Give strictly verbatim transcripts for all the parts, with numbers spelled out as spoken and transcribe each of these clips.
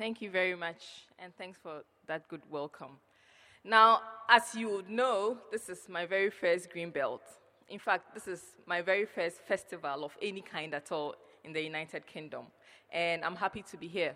Thank you very much, and thanks for that good welcome. Now, as you would know, this is my very first Greenbelt. In fact, this is my very first festival of any kind at all in the United Kingdom, and I'm happy to be here.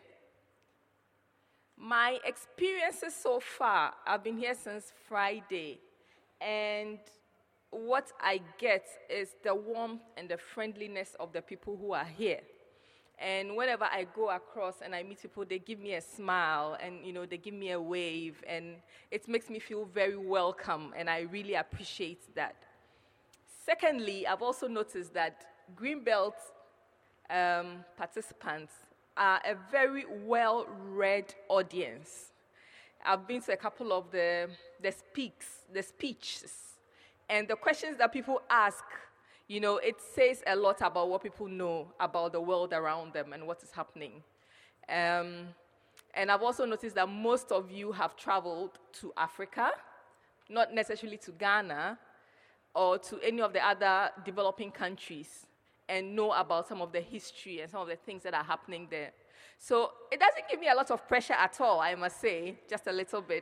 My experiences so far, I've been here since Friday, and what I get is the warmth and the friendliness of the people who are here. And whenever I go across and I meet people, they give me a smile and, you know, they give me a wave, and it makes me feel very welcome, and I really appreciate that. Secondly, I've also noticed that Greenbelt um, participants are a very well-read audience. I've been to a couple of the, the speaks, the speeches, and the questions that people ask, you know, it says a lot about what people know about the world around them and what is happening. Um, and I've also noticed that most of you have traveled to Africa, not necessarily to Ghana or to any of the other developing countries, and know about some of the history and some of the things that are happening there. So it doesn't give me a lot of pressure at all, I must say, just a little bit.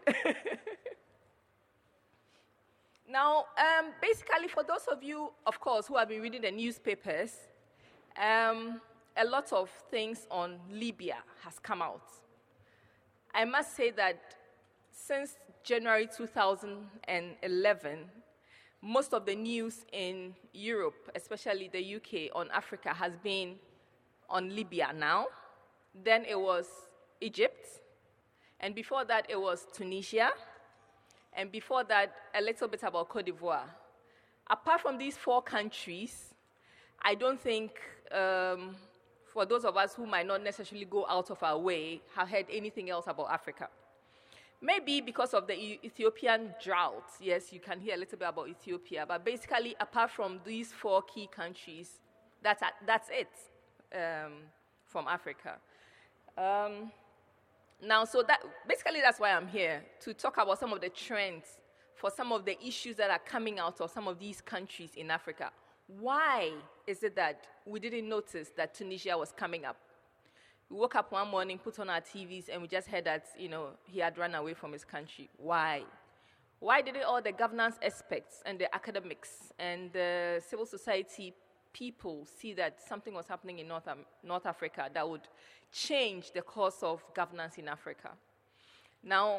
Now, um, basically, for those of you, of course, who have been reading the newspapers, um, a lot of things on Libya has come out. I must say that since January two thousand eleven, most of the news in Europe, especially the U K, on Africa has been on Libya now. Then it was Egypt, and before that it was Tunisia, and before that, a little bit about Côte d'Ivoire. Apart from these four countries, I don't think, um, for those of us who might not necessarily go out of our way, have heard anything else about Africa. Maybe because of the E- Ethiopian drought. Yes, you can hear a little bit about Ethiopia, but basically, apart from these four key countries, that's, a, that's it um, from Africa. Um, Now, so that basically that's why I'm here, to talk about some of the trends for some of the issues that are coming out of some of these countries in Africa. Why is it that we didn't notice that Tunisia was coming up? We woke up one morning, put on our T Vs, and we just heard that, you know, he had run away from his country. Why? Why didn't all the governance experts and the academics and the civil society people see that something was happening in North, um, North Africa that would change the course of governance in Africa? Now,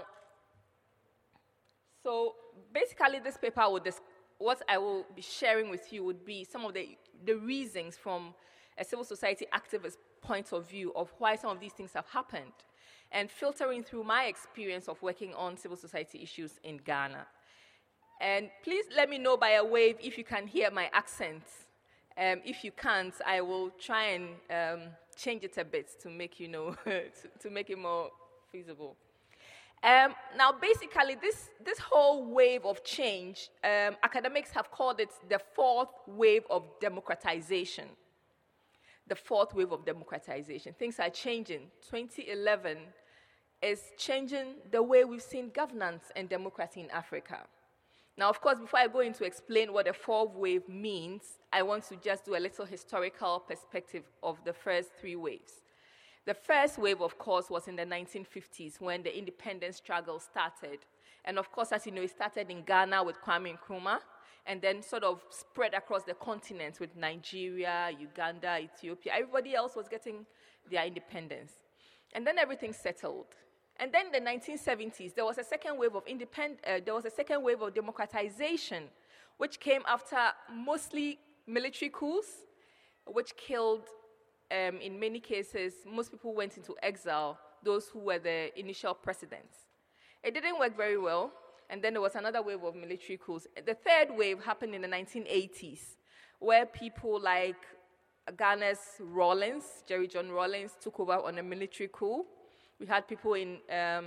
so basically this paper, would dis- what I will be sharing with you would be some of the, the reasons from a civil society activist point of view of why some of these things have happened, and filtering through my experience of working on civil society issues in Ghana. And please let me know by a wave if you can hear my accent. Um, if you can't, I will try and um, change it a bit to make you know, to, to make it more feasible. Um, now, basically, this, this whole wave of change, um, academics have called it the fourth wave of democratization. The fourth wave of democratization. Things are changing. twenty eleven is changing the way we've seen governance and democracy in Africa. Now, of course, before I go into explain what the fourth wave means, I want to just do a little historical perspective of the first three waves. The first wave, of course, was in the nineteen fifties when the independence struggle started. And of course, as you know, it started in Ghana with Kwame Nkrumah, and then sort of spread across the continent with Nigeria, Uganda, Ethiopia. Everybody else was getting their independence. And then everything settled. And then in the nineteen seventies, there was a second wave of independ- uh, there was a second wave of democratization, which came after mostly military coups, which killed, um, in many cases, most people went into exile, those who were the initial presidents. It didn't work very well, and then there was another wave of military coups. The third wave happened in the nineteen eighties, where people like Ghana's Rawlings, Jerry John Rawlings, took over on a military coup. We had people in um,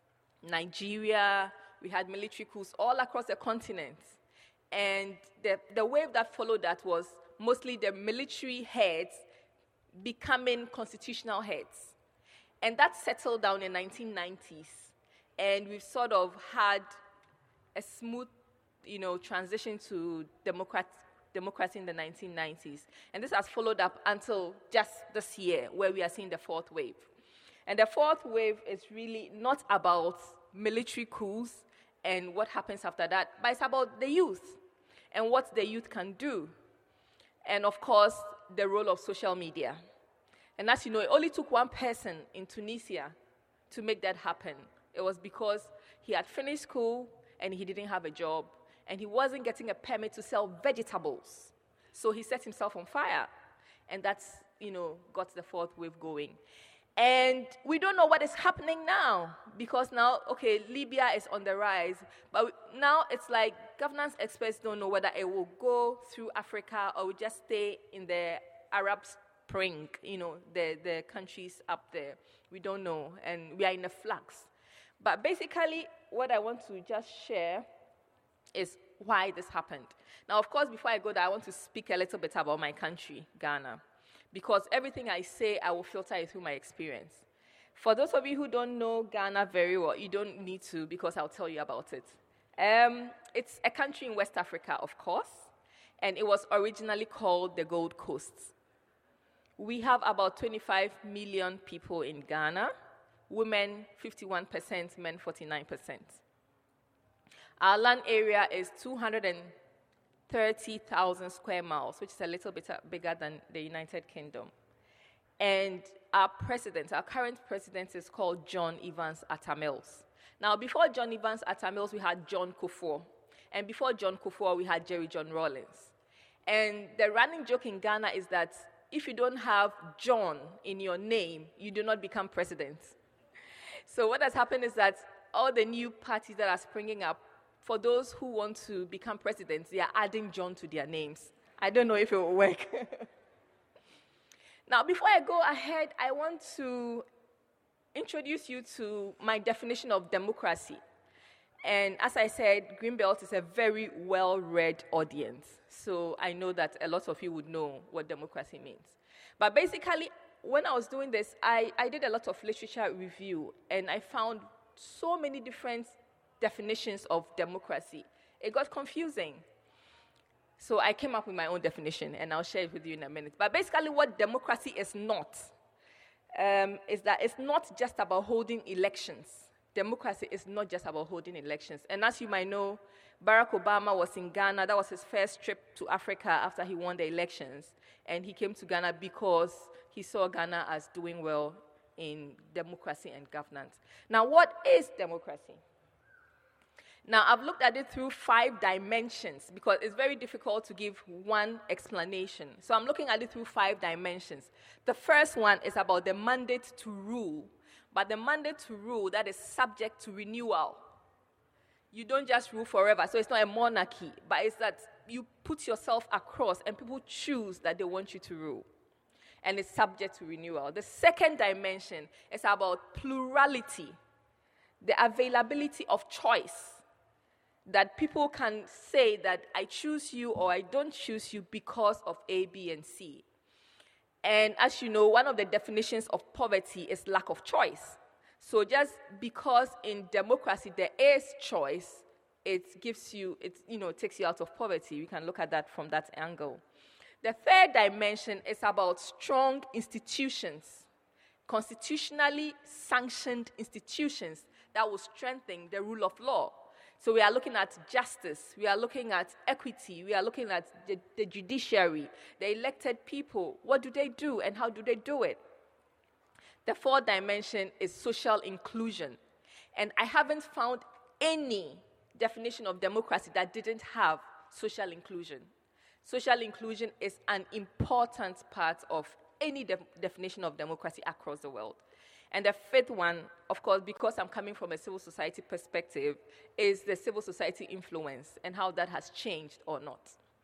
Nigeria, we had military coups all across the continent. And the, the wave that followed that was mostly the military heads becoming constitutional heads. And that settled down in the nineteen nineties. And we've sort of had a smooth, you know, transition to democrat, democracy in the nineteen nineties. And this has followed up until just this year, where we are seeing the fourth wave. And the fourth wave is really not about military coups and what happens after that, but it's about the youth and what the youth can do. And of course, the role of social media. And as you know, it only took one person in Tunisia to make that happen. It was because he had finished school and he didn't have a job, and he wasn't getting a permit to sell vegetables. So he set himself on fire, and that's, you know, got the fourth wave going. And we don't know what is happening now, because now, okay, Libya is on the rise, but now it's like governance experts don't know whether it will go through Africa or will just stay in the Arab Spring, you know, the, the countries up there. We don't know, and we are in a flux. But basically, what I want to just share is why this happened. Now, of course, before I go there, I want to speak a little bit about my country, Ghana, because everything I say, I will filter it through my experience. For those of you who don't know Ghana very well, you don't need to, because I'll tell you about it. Um, it's a country in West Africa, of course, and it was originally called the Gold Coast. We have about twenty-five million people in Ghana, women fifty-one percent, men forty-nine percent. Our land area is two hundred thirty thousand square miles, which is a little bit bigger than the United Kingdom. And our president, our current president, is called John Evans Atta Mills. Now, before John Evans Atta Mills, we had John Kufuor. And before John Kufuor, we had Jerry John Rawlings. And the running joke in Ghana is that if you don't have John in your name, you do not become president. So what has happened is that all the new parties that are springing up, for those who want to become presidents, they are adding John to their names. I don't know if it will work. Now, before I go ahead, I want to introduce you to my definition of democracy. And as I said, Greenbelt is a very well-read audience. So I know that a lot of you would know what democracy means. But basically, when I was doing this, I, I did a lot of literature review, and I found so many different definitions of democracy. It got confusing. So I came up with my own definition, and I'll share it with you in a minute. But basically, what democracy is not, um, is that it's not just about holding elections. Democracy is not just about holding elections. And as you might know, Barack Obama was in Ghana. That was his first trip to Africa after he won the elections. And he came to Ghana because he saw Ghana as doing well in democracy and governance. Now, what is democracy? Now, I've looked at it through five dimensions because it's very difficult to give one explanation. So I'm looking at it through five dimensions. The first one is about the mandate to rule, but the mandate to rule that is subject to renewal. You don't just rule forever, so it's not a monarchy, but it's that you put yourself across and people choose that they want you to rule. And it's subject to renewal. The second dimension is about plurality, the availability of choice, that people can say that I choose you or I don't choose you because of A, B, and C. And as you know, one of the definitions of poverty is lack of choice. So just because in democracy there is choice, it gives you, it you know, takes you out of poverty. We can look at that from that angle. The third dimension is about strong institutions, constitutionally sanctioned institutions that will strengthen the rule of law. So we are looking at justice, we are looking at equity, we are looking at the, the judiciary, the elected people. What do they do and how do they do it? The fourth dimension is social inclusion. And I haven't found any definition of democracy that didn't have social inclusion. Social inclusion is an important part of any de- definition of democracy across the world. And the fifth one, of course, because I'm coming from a civil society perspective, is the civil society influence and how that has changed or not.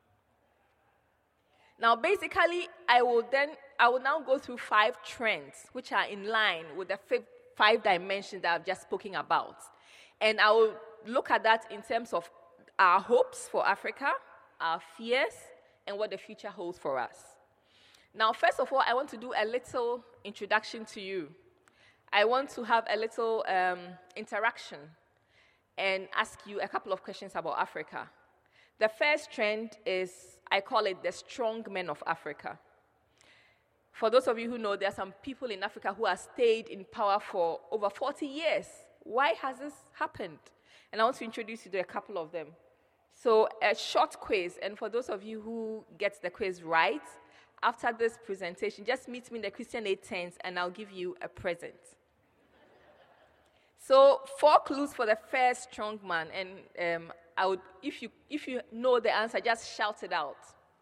Now, basically, I will then, I will now go through five trends which are in line with the fifth, five dimensions that I've just spoken about. And I will look at that in terms of our hopes for Africa, our fears, and what the future holds for us. Now, first of all, I want to do a little introduction to you. I want to have a little um, interaction and ask you a couple of questions about Africa. The first trend is, I call it the strong men of Africa. For those of you who know, there are some people in Africa who have stayed in power for over forty years. Why has this happened? And I want to introduce you to a couple of them. So a short quiz, and for those of you who get the quiz right, after this presentation, just meet me in the Christian Aid tent and I'll give you a present. So four clues for the first strong man, and um, I would, if you if you know the answer, just shout it out.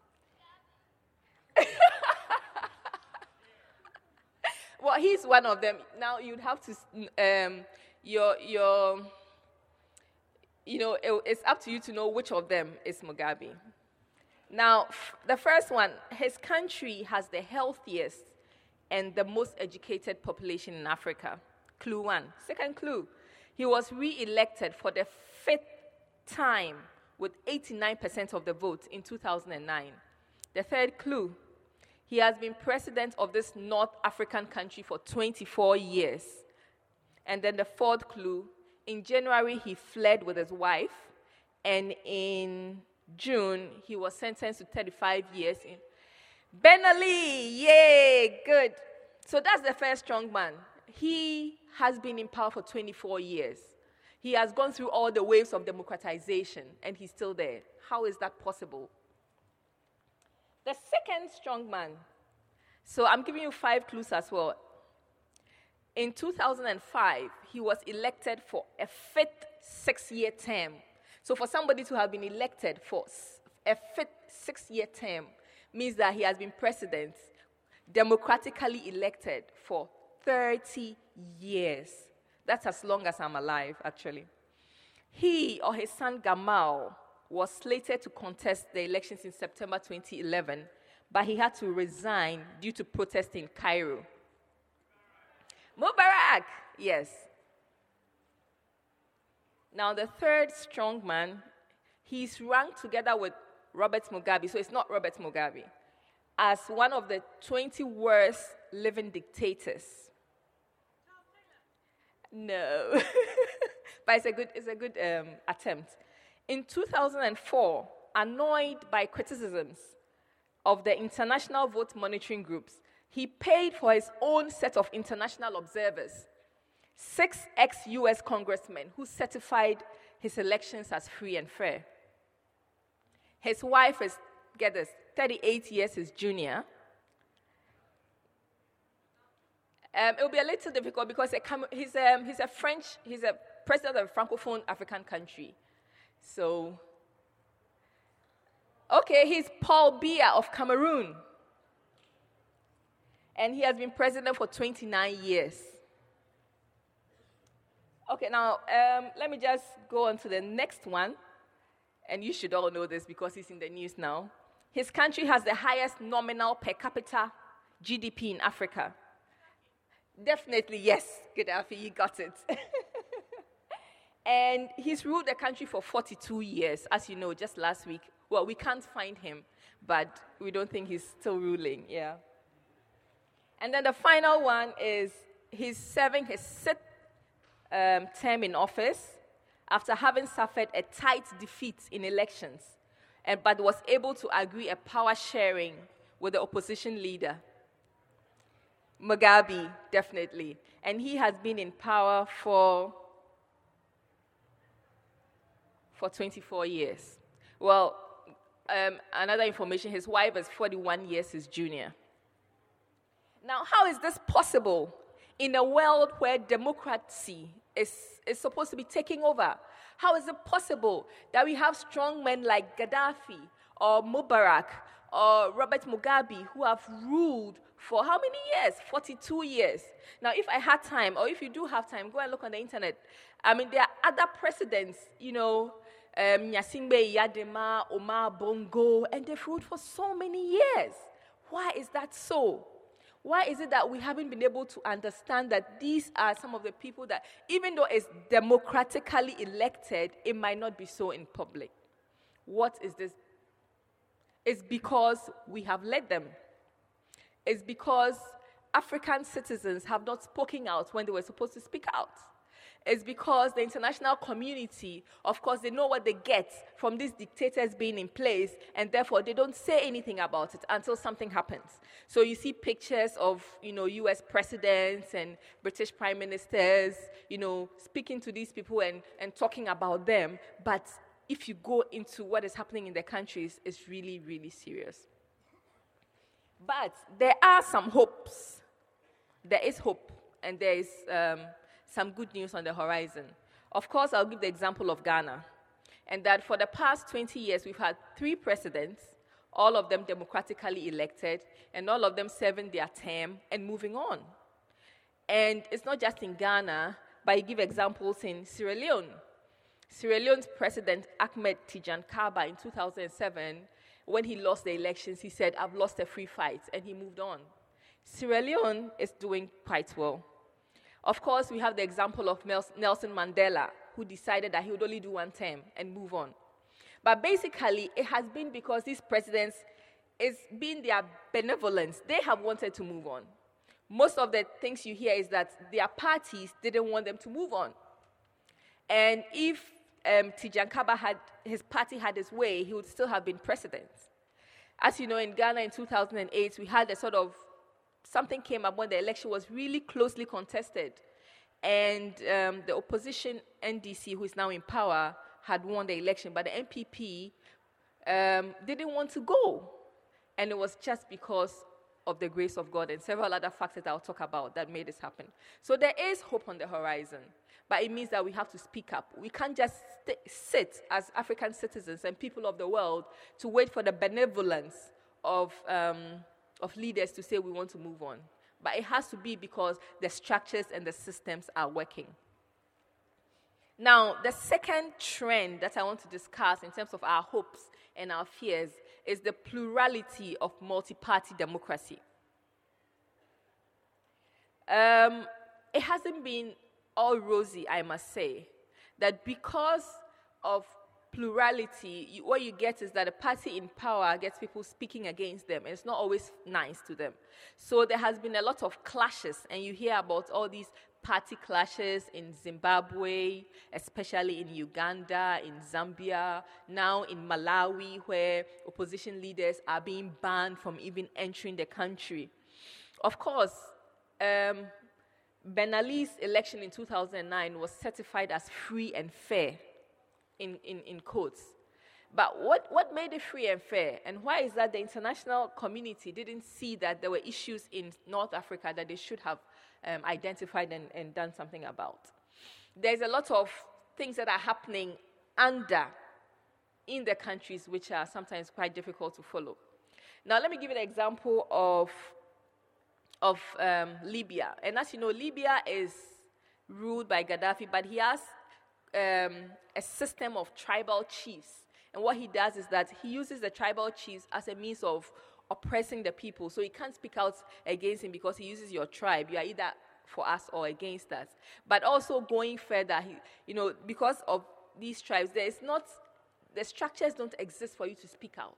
Well, he's one of them. Now you'd have to um, your your you know it, it's up to you to know which of them is Mugabe. Now, f- the first one, his country has the healthiest and the most educated population in Africa. Clue one. Second clue, he was re-elected for the fifth time with eighty-nine percent of the vote in two thousand nine. The third clue, he has been president of this North African country for twenty-four years. And then the fourth clue, in January, he fled with his wife, and in June, he was sentenced to thirty-five years. In Ben Ali, yay, good. So that's the first strong man. He has been in power for twenty-four years. He has gone through all the waves of democratization, and he's still there. How is that possible? The second strong man. So I'm giving you five clues as well. In two thousand five, he was elected for a fifth six-year term. So for somebody to have been elected for a fifth six-year term means that he has been president, democratically elected for thirty years. That's as long as I'm alive, actually. He or his son Gamal was slated to contest the elections in September twenty eleven, but he had to resign due to protests in Cairo. Mubarak, yes. Now, the third strong man, he's ranked together with Robert Mugabe, so it's not Robert Mugabe, as one of the twenty worst living dictators. No. But it's a good, it's a good um, attempt. In two thousand four, annoyed by criticisms of the international vote monitoring groups, he paid for his own set of international observers, six ex-U S congressmen who certified his elections as free and fair. His wife is, get this, thirty-eight years his junior. Um, it will be a little difficult because he's a, he's a French, he's a president of a Francophone African country. So, okay, he's Paul Biya of Cameroon. And he has been president for twenty-nine years. Okay, now, um, let me just go on to the next one. And you should all know this because he's in the news now. His country has the highest nominal per capita G D P in Africa. Definitely, yes, Gaddafi, you got it. And he's ruled the country for forty-two years, as you know, just last week. Well, we can't find him, but we don't think he's still ruling, yeah. And then the final one is he's serving his sixth um, term in office after having suffered a tight defeat in elections, and, but was able to agree a power sharing with the opposition leader. Mugabe, definitely. And he has been in power for, for twenty-four years. Well, um, another information, his wife is forty-one years his junior. Now, how is this possible in a world where democracy is, is supposed to be taking over? How is it possible that we have strong men like Gaddafi or Mubarak or Robert Mugabe who have ruled for how many years? forty-two years. Now, if I had time, or if you do have time, go and look on the internet. I mean, there are other presidents, you know, um, Gnassingbé Eyadema, Omar Bongo, and they've ruled for so many years. Why is that so? Why is it that we haven't been able to understand that these are some of the people that, even though it's democratically elected, it might not be so in public? What is this? It's because we have led them. It's because African citizens have not spoken out when they were supposed to speak out. is because the international community, of course, they know what they get from these dictators being in place, and therefore they don't say anything about it until something happens. So you see pictures of, you know, U S presidents and British prime ministers, you know, speaking to these people and, and talking about them, but if you go into what is happening in their countries, it's really, really serious. But there are some hopes. There is hope, and there is um, some good news on the horizon. Of course, I'll give the example of Ghana, and that for the past twenty years, we've had three presidents, all of them democratically elected, and all of them serving their term and moving on. And it's not just in Ghana, but I give examples in Sierra Leone. Sierra Leone's president, Ahmed Tijan Kaba, in two thousand seven, when he lost the elections, he said, "I've lost a free fight," and he moved on. Sierra Leone is doing quite well. Of course, we have the example of Nelson Mandela, who decided that he would only do one term and move on. But basically, it has been because these presidents, it's been their benevolence. They have wanted to move on. Most of the things you hear is that their parties didn't want them to move on. And if um, Tijan Kaba had, his party had his way, he would still have been president. As you know, in Ghana in two thousand eight, we had a sort of something came up when the election was really closely contested. And um, the opposition, N D C, who is now in power, had won the election, but the N P P um, didn't want to go. And it was just because of the grace of God and several other factors that I'll talk about that made this happen. So there is hope on the horizon, but it means that we have to speak up. We can't just st- sit as African citizens and people of the world to wait for the benevolence of um, of leaders to say we want to move on. But it has to be because the structures and the systems are working. Now, the second trend that I want to discuss in terms of our hopes and our fears is the plurality of multi-party democracy. Um, it hasn't been all rosy, I must say, that because of plurality, you, what you get is that a party in power gets people speaking against them, and it's not always nice to them. So there has been a lot of clashes, and you hear about all these party clashes in Zimbabwe, especially in Uganda, in Zambia, now in Malawi, where opposition leaders are being banned from even entering the country. Of course, um, Ben Ali's election in two thousand nine was certified as free and fair, in, in, in quotes. But what, what made it free and fair? And why is that the international community didn't see that there were issues in North Africa that they should have um, identified and, and done something about? There's a lot of things that are happening under, in the countries, which are sometimes quite difficult to follow. Now, let me give you an example of, of um, Libya. And as you know, Libya is ruled by Gaddafi, but he has um, a system of tribal chiefs. And what he does is that he uses the tribal chiefs as a means of oppressing the people. So he can't speak out against him because he uses your tribe. You are either for us or against us. But also going further, he, you know, because of these tribes, there is not, the structures don't exist for you to speak out.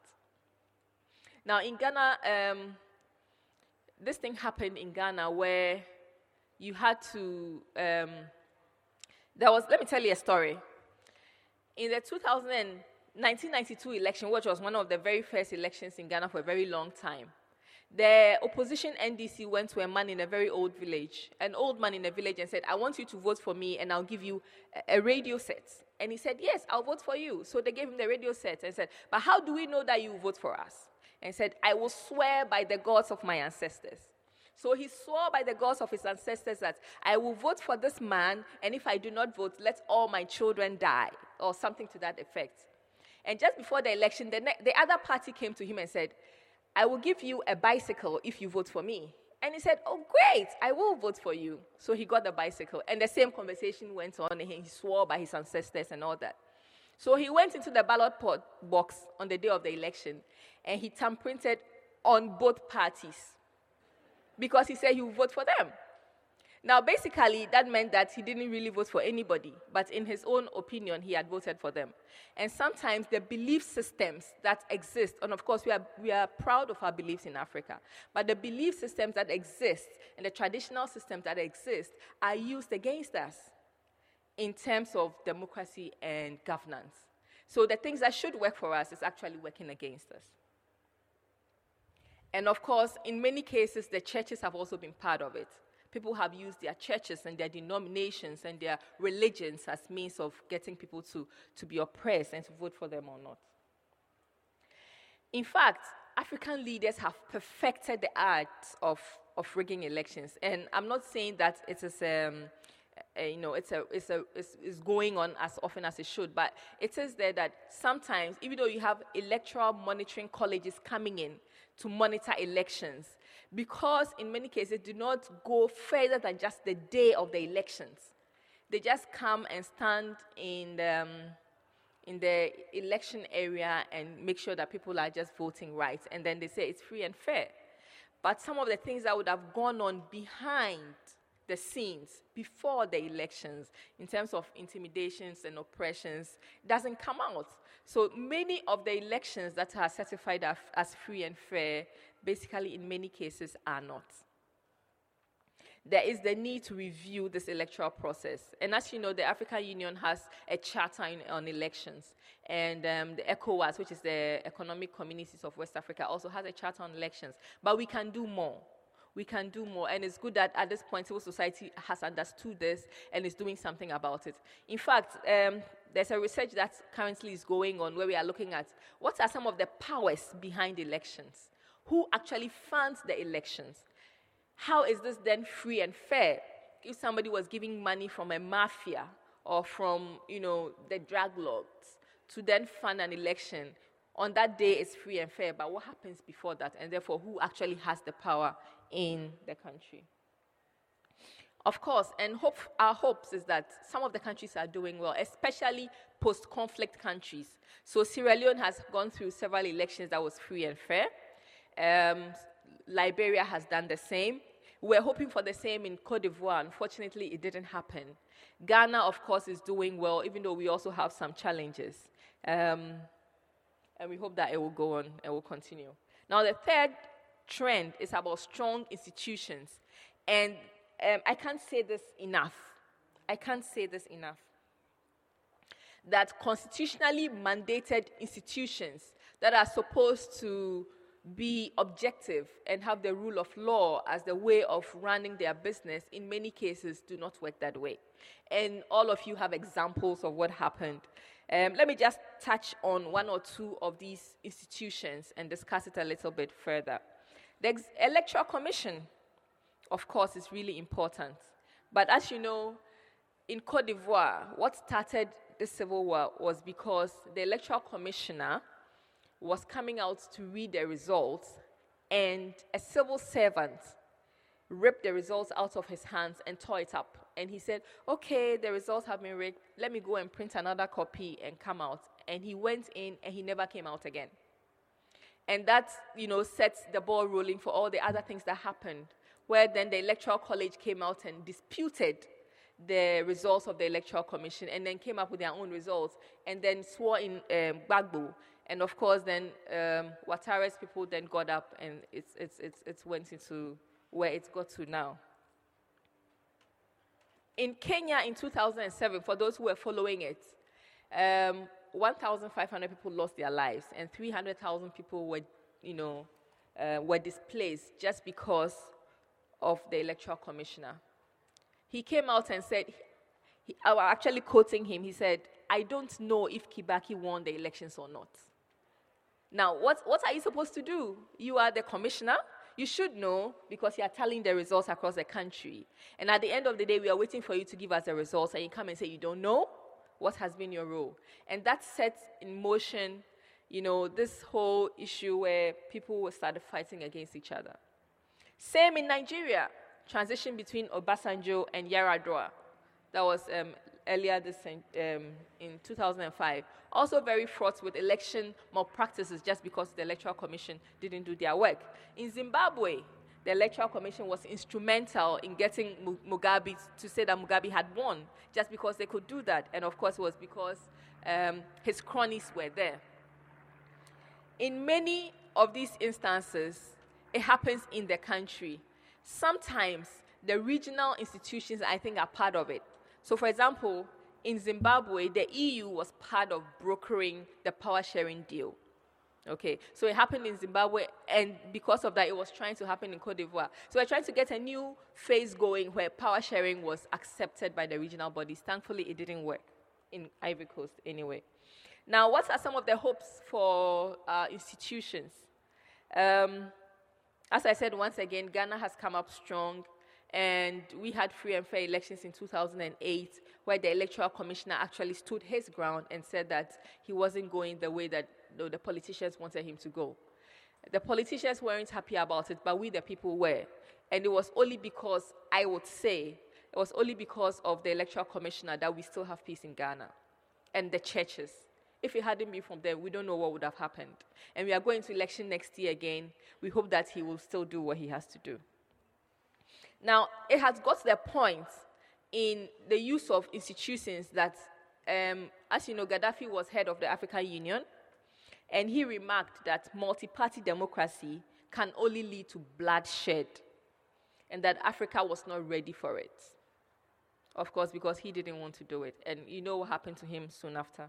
Now in Ghana, um, this thing happened in Ghana where you had to, um, there was, let me tell you a story. In the two thousand nineteen ninety-two election, which was one of the very first elections in Ghana for a very long time, the opposition N D C went to a man in a very old village, an old man in a village, and said, I want you to vote for me and I'll give you a, a radio set. And he said, yes, I'll vote for you. So they gave him the radio set and said, but how do we know that you vote for us? And he said, I will swear by the gods of my ancestors. So he swore by the gods of his ancestors that I will vote for this man, and if I do not vote, let all my children die, or something to that effect. And just before the election, the, ne- the other party came to him and said, I will give you a bicycle if you vote for me. And he said, oh, great, I will vote for you. So he got the bicycle, and the same conversation went on, and he swore by his ancestors and all that. So he went into the ballot box on the day of the election, and he thumbprinted on both parties, because he said he would vote for them. Now, basically, that meant that he didn't really vote for anybody, but in his own opinion, he had voted for them. And sometimes the belief systems that exist, and of course, we are, we are proud of our beliefs in Africa, but the belief systems that exist and the traditional systems that exist are used against us. in terms of democracy and governance. So the things that should work for us is actually working against us. And of course, in many cases, the churches have also been part of it. People have used their churches and their denominations and their religions as means of getting people to, to be oppressed and to vote for them or not. In fact, African leaders have perfected the art of, of rigging elections. And I'm not saying that it is, um, uh, you know, it's, a, it's, a, it's, it's going on as often as it should, but it is there that sometimes, even though you have electoral monitoring colleges coming in to monitor elections, because in many cases do not go further than just the day of the elections. They just come and stand in the, um, in the election area and make sure that people are just voting right, and then they say it's free and fair. But some of the things that would have gone on behind the scenes before the elections in terms of intimidations and oppressions doesn't come out. So many of the elections that are certified as, as free and fair basically in many cases are not. There is the need to review this electoral process. And as you know, the African Union has a charter in, on elections. And um, the ECOWAS, which is the Economic Communities of West Africa, also has a charter on elections. But we can do more. We can do more. And it's good that at this point, civil society has understood this and is doing something about it. In fact, um, there's a research that currently is going on where we are looking at what are some of the powers behind elections? Who actually funds the elections? How is this then free and fair? If somebody was giving money from a mafia or from, you know, the drug lords to then fund an election, on that day it's free and fair, but what happens before that? And therefore, who actually has the power in the country? Of course, and hope, our hopes is that some of the countries are doing well, especially post-conflict countries. So Sierra Leone has gone through several elections that was free and fair. Um, Liberia has done the same. We're hoping for the same in Cote d'Ivoire. Unfortunately, it didn't happen. Ghana, of course, is doing well, even though we also have some challenges. Um, and we hope that it will go on and will continue. Now, the third trend is about strong institutions. And um, I can't say this enough. I can't say this enough. That constitutionally mandated institutions that are supposed to be objective and have the rule of law as the way of running their business, in many cases do not work that way. And all of you have examples of what happened. Um, let me just touch on one or two of these institutions and discuss it a little bit further. The Ex- Electoral Commission, of course, is really important. But as you know, in Cote d'Ivoire, what started the civil war was because the Electoral Commissioner was coming out to read the results, and a civil servant ripped the results out of his hands and tore it up. And he said, okay, the results have been rigged, let me go and print another copy and come out. And he went in and he never came out again. And that, you know, sets the ball rolling for all the other things that happened, where then the Electoral College came out and disputed the results of the Electoral Commission and then came up with their own results and then swore in um, Gbagbo. And of course, then um, Ouattara's people then got up, and it's it's it's it's went into where it's got to now. In Kenya, in two thousand seven, for those who were following it, um, one thousand five hundred people lost their lives, and three hundred thousand people were, you know, uh, were displaced just because of the Electoral Commissioner. He came out and said, he, I was actually quoting him. He said, "I don't know if Kibaki won the elections or not." Now, what, what are you supposed to do? You are the commissioner. You should know because you are telling the results across the country. And at the end of the day, we are waiting for you to give us the results, and you come and say you don't know what has been your role. And that sets in motion, you know, this whole issue where people started fighting against each other. Same in Nigeria, transition between Obasanjo and Yar'Adua. That was um, earlier this um, in two thousand five. Also very fraught with election malpractices just because the Electoral Commission didn't do their work. In Zimbabwe, the Electoral Commission was instrumental in getting Mugabe to say that Mugabe had won just because they could do that. And of course, it was because um, his cronies were there. In many of these instances, it happens in the country. Sometimes the regional institutions, I think, are part of it. So, for example, in Zimbabwe, the E U was part of brokering the power sharing deal. Okay, so it happened in Zimbabwe, and because of that, it was trying to happen in Cote d'Ivoire. So we're trying to get a new phase going where power sharing was accepted by the regional bodies. Thankfully, it didn't work in Ivory Coast anyway. Now, what are some of the hopes for uh, institutions? Um, as I said, once again, Ghana has come up strong, and we had free and fair elections in two thousand eight, where the Electoral Commissioner actually stood his ground and said that he wasn't going the way that no, the politicians wanted him to go. The politicians weren't happy about it, but we, the people, were. And it was only because, I would say, it was only because of the Electoral Commissioner that we still have peace in Ghana. And the churches. If it hadn't been from them, we don't know what would have happened. And we are going to election next year again. We hope that he will still do what he has to do. Now, it has got to the point in the use of institutions that, um, as you know, Gaddafi was head of the African Union, and he remarked that multi-party democracy can only lead to bloodshed, and that Africa was not ready for it. Of course, because he didn't want to do it. And you know what happened to him soon after.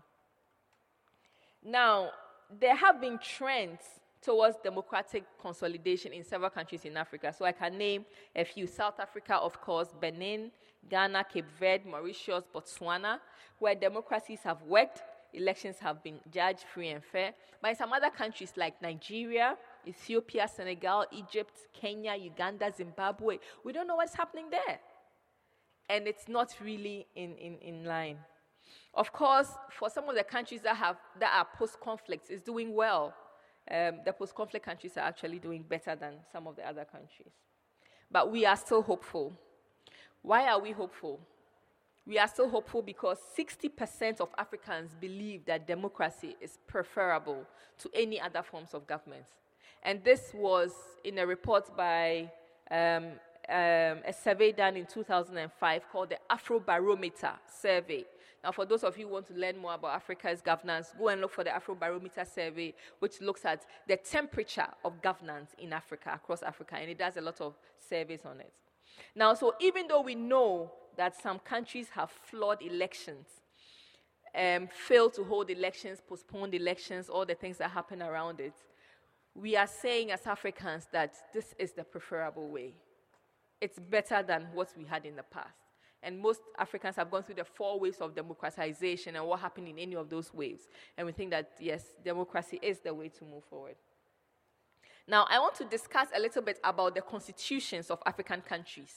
Now, there have been trends towards democratic consolidation in several countries in Africa. So I can name a few. South Africa, of course, Benin, Ghana, Cape Verde, Mauritius, Botswana, where democracies have worked. Elections have been judged free and fair. But in some other countries like Nigeria, Ethiopia, Senegal, Egypt, Kenya, Uganda, Zimbabwe, we don't know what's happening there. And it's not really in, in, in line. Of course, for some of the countries that have that are post-conflict, it's doing well. Um, the post-conflict countries are actually doing better than some of the other countries. But we are still hopeful. Why are we hopeful? We are still hopeful because sixty percent of Africans believe that democracy is preferable to any other forms of government. And this was in a report by um, um, a survey done in two thousand five called the Afrobarometer Survey. Now, for those of you who want to learn more about Africa's governance, go and look for the Afrobarometer Survey, which looks at the temperature of governance in Africa, across Africa, and it does a lot of surveys on it. Now, so even though we know that some countries have flawed elections, um, failed to hold elections, postponed elections, all the things that happen around it, we are saying as Africans that this is the preferable way. It's better than what we had in the past. And most Africans have gone through the four waves of democratization and what happened in any of those waves. And we think that, yes, democracy is the way to move forward. Now, I want to discuss a little bit about the constitutions of African countries.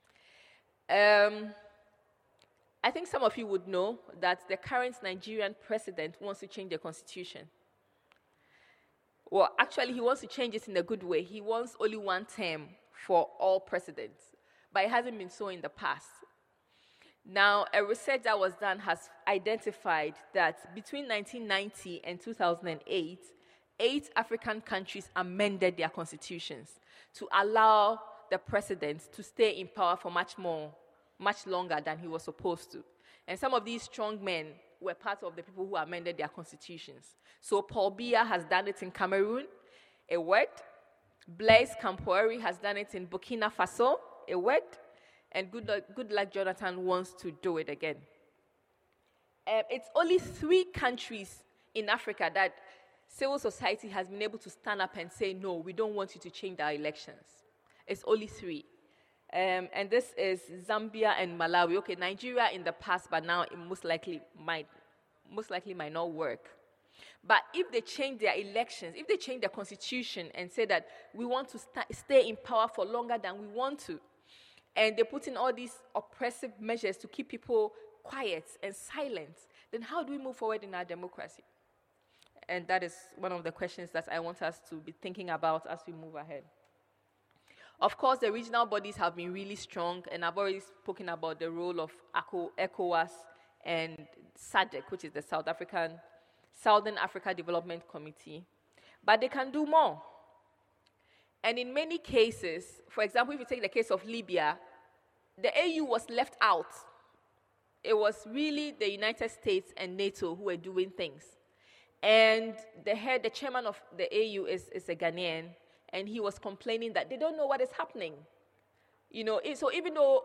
Um, I think some of you would know that the current Nigerian president wants to change the constitution. Well, actually, he wants to change it in a good way. He wants only one term for all presidents, but it hasn't been so in the past. Now, a research that was done has identified that between nineteen ninety and two thousand eight, eight African countries amended their constitutions to allow the president to stay in power for much more, much longer than he was supposed to. And some of these strong men were part of the people who amended their constitutions. So Paul Biya has done it in Cameroon, it worked. Blaise Compaoré has done it in Burkina Faso, it worked. And Goodluck, Goodluck Jonathan wants to do it again. Um, it's only three countries in Africa that civil society has been able to stand up and say, no, we don't want you to change our elections. It's only three. Um, and this is Zambia and Malawi. Okay, Nigeria in the past, but now it most likely might, most likely might not work. But if they change their elections, if they change their constitution and say that we want to sta- stay in power for longer than we want to, and they put in all these oppressive measures to keep people quiet and silent, then how do we move forward in our democracy? And that is one of the questions that I want us to be thinking about as we move ahead. Of course, the regional bodies have been really strong, and I've already spoken about the role of ECOWAS and SADC, which is the South African, Southern Africa Development Committee. But they can do more. And in many cases, for example, if you take the case of Libya, the A U was left out. It was really the United States and NATO who were doing things. And the head, the chairman of the A U is, is a Ghanaian, and he was complaining that they don't know what is happening. You know, so even though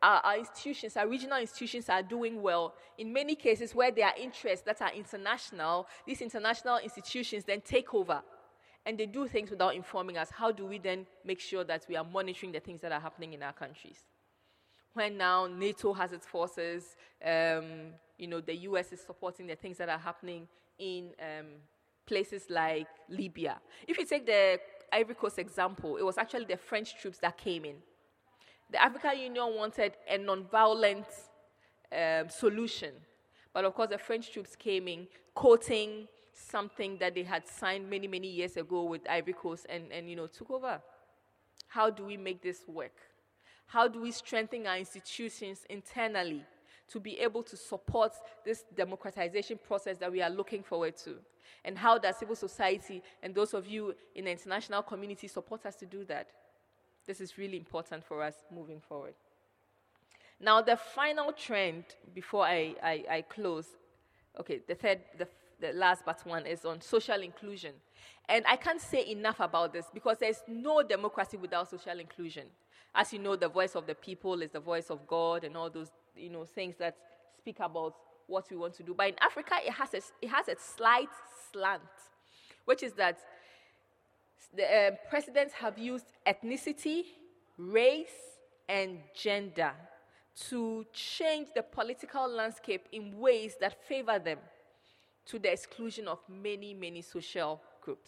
our, our institutions, our regional institutions are doing well. In many cases where there are interests that are international, these international institutions then take over. And they do things without informing us. How do we then make sure that we are monitoring the things that are happening in our countries? When now NATO has its forces, um, you know, the U S is supporting the things that are happening in um, places like Libya. If you take the Ivory Coast example, it was actually the French troops that came in. The African Union wanted a non-violent um, solution. But of course, the French troops came in, quoting something that they had signed many, many years ago with Ivory Coast and, and, you know, took over. How do we make this work? How do we strengthen our institutions internally to be able to support this democratization process that we are looking forward to? And how does civil society and those of you in the international community support us to do that? This is really important for us moving forward. Now, the final trend, before I, I, I close, okay, the third, the, the last but one is on social inclusion. And I can't say enough about this because there's no democracy without social inclusion. As you know, the voice of the people is the voice of God and all those, you know, things that speak about what we want to do. But in Africa, it has a, it has a slight slant, which is that the uh, presidents have used ethnicity, race, and gender to change the political landscape in ways that favor them to the exclusion of many, many social groups.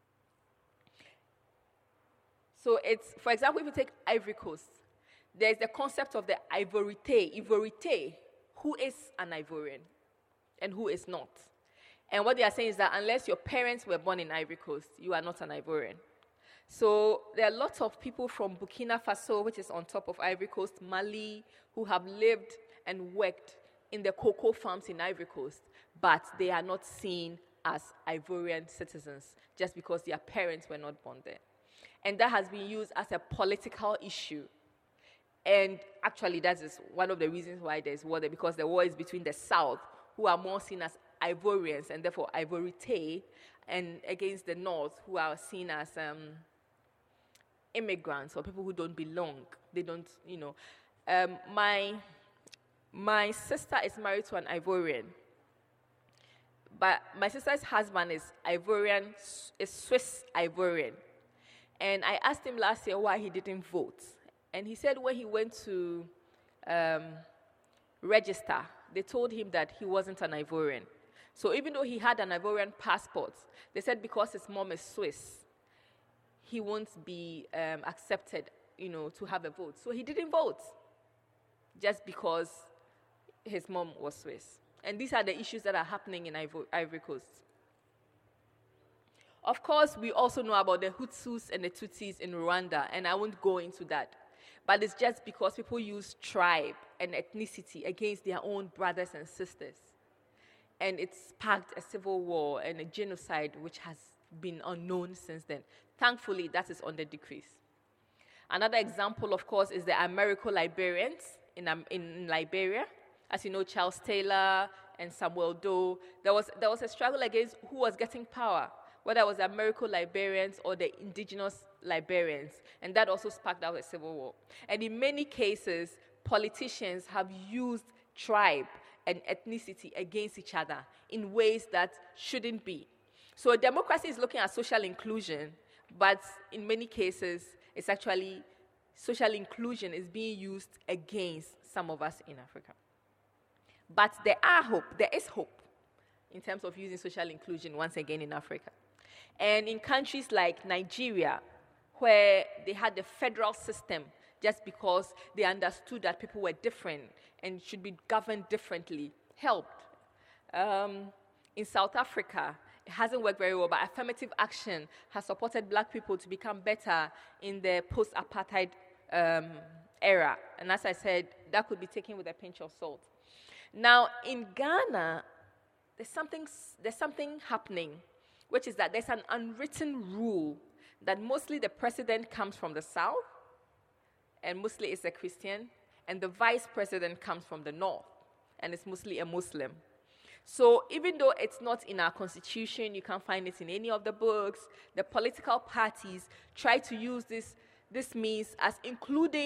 So it's, for example, if you take Ivory Coast, there's the concept of the Ivorite, Ivorite, who is an Ivorian and who is not. And what they are saying is that unless your parents were born in Ivory Coast, you are not an Ivorian. So there are lots of people from Burkina Faso, which is on top of Ivory Coast, Mali, who have lived and worked in the cocoa farms in Ivory Coast, but they are not seen as Ivorian citizens just because their parents were not born there. And that has been used as a political issue. And actually, that is one of the reasons why there's war there, because the war is between the South, who are more seen as Ivorians, and therefore Ivorite, and against the North, who are seen as um, immigrants or people who don't belong. They don't, you know. Um, my, my sister is married to an Ivorian, but my sister's husband is Ivorian, is Swiss Ivorian. And I asked him last year why he didn't vote. And he said when he went to um, register, they told him that he wasn't an Ivorian. So even though he had an Ivorian passport, they said because his mom is Swiss, he won't be um, accepted, you know, to have a vote. So he didn't vote just because his mom was Swiss. And these are the issues that are happening in Ivory, Ivory Coast. Of course, we also know about the Hutsus and the Tutsis in Rwanda, and I won't go into that. But it's just because people use tribe and ethnicity against their own brothers and sisters. And it sparked a civil war and a genocide which has been unknown since then. Thankfully, that is on the decrease. Another example, of course, is the Americo-Liberians in, um, in Liberia. As you know, Charles Taylor and Samuel Doe, there was, there was a struggle against who was getting power, whether it was the Americo-Liberians or the indigenous Liberians, and that also sparked out a civil war. And in many cases, politicians have used tribe and ethnicity against each other in ways that shouldn't be. So democracy is looking at social inclusion, but in many cases, it's actually social inclusion is being used against some of us in Africa. But there are hope, there is hope in terms of using social inclusion once again in Africa. And in countries like Nigeria, where they had the federal system just because they understood that people were different and should be governed differently, helped. Um, in South Africa, it hasn't worked very well, but affirmative action has supported black people to become better in the post-apartheid um, era. And as I said, that could be taken with a pinch of salt. Now, in Ghana, there's something, there's something happening, which is that there's an unwritten rule that mostly the president comes from the South, and mostly is a Christian, and the vice president comes from the North, and it's mostly a Muslim. So even though it's not in our constitution, you can't find it in any of the books, the political parties try to use this, this means as including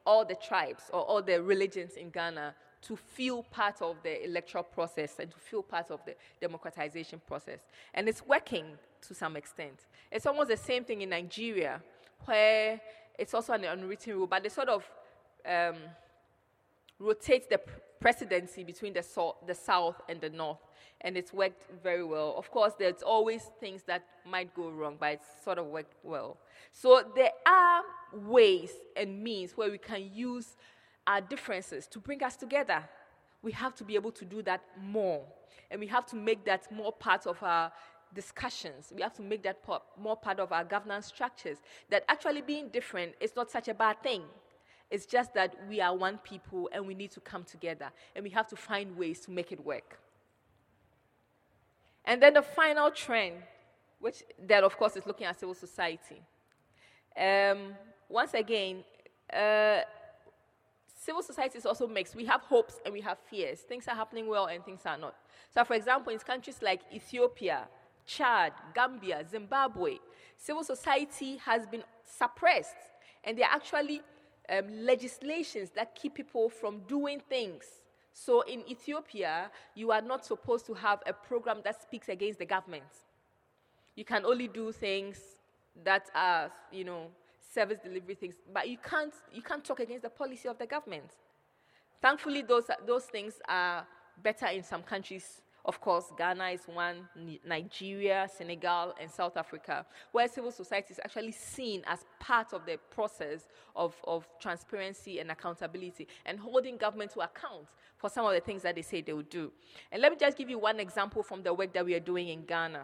all the tribes or all the religions in Ghana to feel part of the electoral process and to feel part of the democratization process. And it's working to some extent. It's almost the same thing in Nigeria, where it's also an unwritten rule, but they sort of um, rotate the presidency between the, so- the South and the North, and it's worked very well. Of course, there's always things that might go wrong, but it's sort of worked well. So there are ways and means where we can use our differences to bring us together. We have to be able to do that more, and we have to make that more part of our discussions. We have to make that part, more part of our governance structures, that actually being different is not such a bad thing. It's just that we are one people and we need to come together, and we have to find ways to make it work. And then the final trend, which that of course is looking at civil society. Um, once again, uh, civil society is also mixed. We have hopes and we have fears. Things are happening well and things are not. So for example, in countries like Ethiopia, Chad, Gambia, Zimbabwe, civil society has been suppressed, and there are actually um, legislations that keep people from doing things. So in Ethiopia, you are not supposed to have a program that speaks against the government. You can only do things that are, you know, service delivery things, but you can't, you can't talk against the policy of the government. Thankfully, those, those things are better in some countries. Of course, Ghana is one, Nigeria, Senegal, and South Africa, where civil society is actually seen as part of the process of, of transparency and accountability and holding government to account for some of the things that they say they will do. And let me just give you one example from the work that we are doing in Ghana.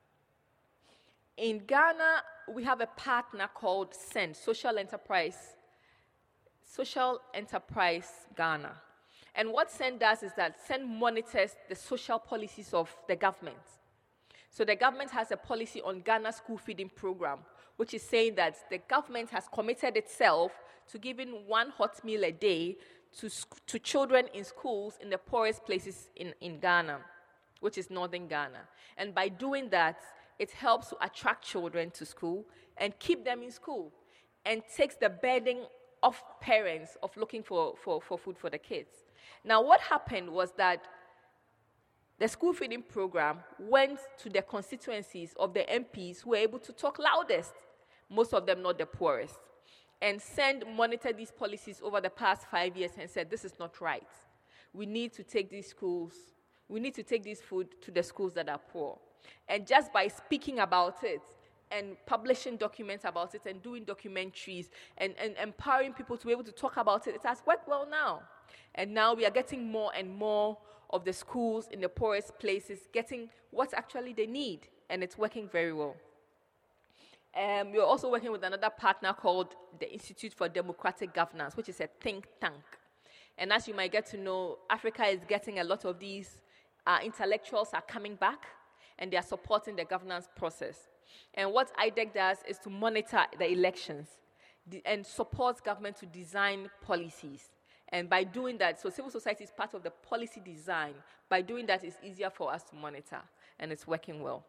In Ghana, we have a partner called SEND, Social Enterprise, Social Enterprise Ghana. And what SEND does is that SEND monitors the social policies of the government. So the government has a policy on Ghana school feeding program, which is saying that the government has committed itself to giving one hot meal a day to, to children in schools in the poorest places in, in Ghana, which is northern Ghana. And by doing that, it helps to attract children to school and keep them in school, and takes the burden off parents of looking for, for, for food for the kids. Now, what happened was that the school feeding program went to the constituencies of the M Ps who were able to talk loudest, most of them not the poorest. And SEND monitored these policies over the past five years and said, this is not right. We need to take these schools, we need to take this food to the schools that are poor. And just by speaking about it and publishing documents about it and doing documentaries and, and empowering people to be able to talk about it, it has worked well now. And now we are getting more and more of the schools in the poorest places getting what actually they need, and it's working very well. Um, we're also working with another partner called the Institute for Democratic Governance, which is a think tank. And as you might get to know, Africa is getting a lot of these uh, intellectuals are coming back, and they are supporting the governance process. And what I D E C does is to monitor the elections and supports government to design policies. And by doing that, so civil society is part of the policy design. By doing that, it's easier for us to monitor, and it's working well.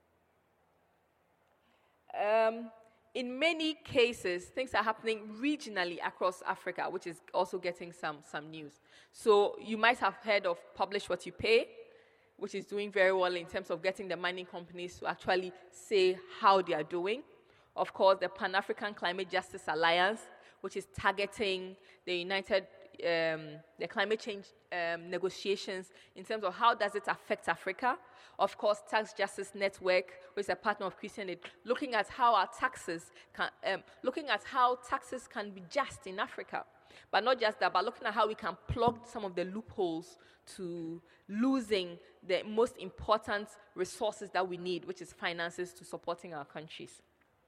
Um, in many cases, things are happening regionally across Africa, which is also getting some, some news. So you might have heard of Publish What You Pay, which is doing very well in terms of getting the mining companies to actually say how they are doing. Of course, the Pan-African Climate Justice Alliance, which is targeting the United, um, the climate change um, negotiations in terms of how does it affect Africa. Of course, Tax Justice Network, which is a partner of Christian Aid, looking at how our taxes can, um, looking at how taxes can be just in Africa. But not just that, but looking at how we can plug some of the loopholes to losing the most important resources that we need, which is finances to supporting our countries.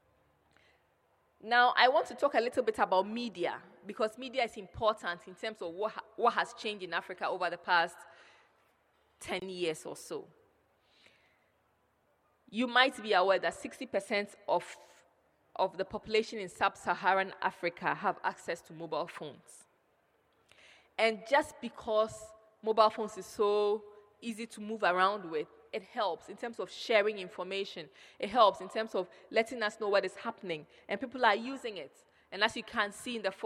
Now, I want to talk a little bit about media, because media is important in terms of what, ha- what has changed in Africa over the past ten years or so. You might be aware that sixty percent of, of the population in sub-Saharan Africa have access to mobile phones. And just because mobile phones is so easy to move around with, it helps in terms of sharing information. It helps in terms of letting us know what is happening. And people are using it. And as you can see in the fourth,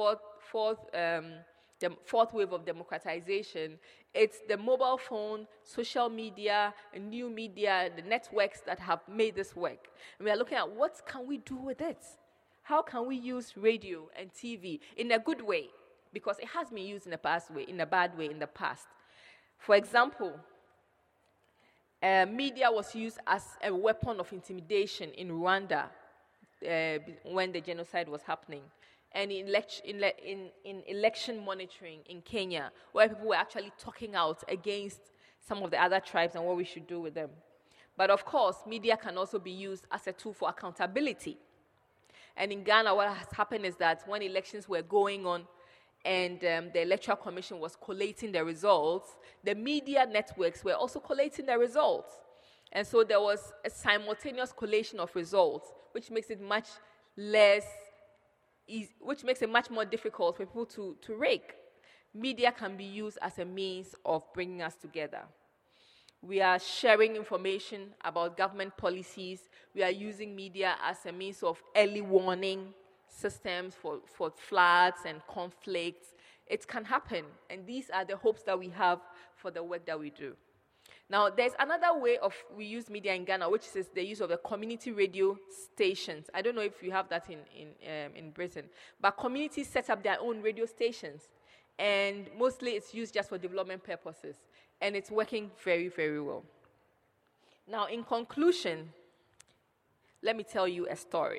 fourth, um, the fourth wave of democratization, it's the mobile phone, social media, and new media, the networks that have made this work. And we are looking at what can we do with it? How can we use radio and T V in a good way? Because it has been used in a past way, in a bad way in the past. For example, uh, media was used as a weapon of intimidation in Rwanda uh, when the genocide was happening. And in, elect- in, le- in, in election monitoring in Kenya, where people were actually talking out against some of the other tribes and what we should do with them. But of course, media can also be used as a tool for accountability. And in Ghana, what has happened is that when elections were going on and um, the Electoral Commission was collating the results, the media networks were also collating the results. And so there was a simultaneous collation of results, which makes it much less Is, which makes it much more difficult for people to, to rake. Media can be used as a means of bringing us together. We are sharing information about government policies. We are using media as a means of early warning systems for, for floods and conflicts. It can happen, and these are the hopes that we have for the work that we do. Now, there's another way of we use media in Ghana, which is the use of the community radio stations. I don't know if you have that in, in, um, in Britain, but communities set up their own radio stations, and mostly it's used just for development purposes, and it's working very, very well. Now, in conclusion, let me tell you a story.